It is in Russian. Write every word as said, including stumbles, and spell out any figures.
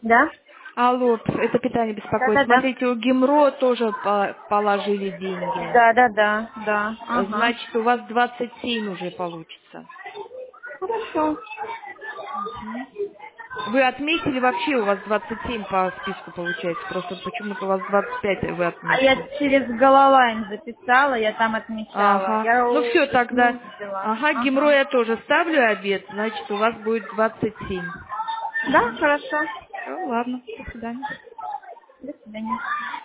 Да? Алло, это питание беспокоит. Да-да-да. Смотрите, у Гимро тоже по- положили деньги. Да-да-да, да. Ага. Значит, у вас двадцать семь уже получится. Хорошо. Мгм. Вы отметили вообще, у вас двадцать семь по списку получается. Просто почему-то у вас двадцать пять вы А я отметили. через Головайн записала, я там отмечала. Ага. Я Ну у- все, их не тогда. увидела. Ага, Гимро Ага. я тоже ставлю обед, значит, у вас будет двадцать семь. Да, хорошо. Все, ладно. До свидания. До свидания.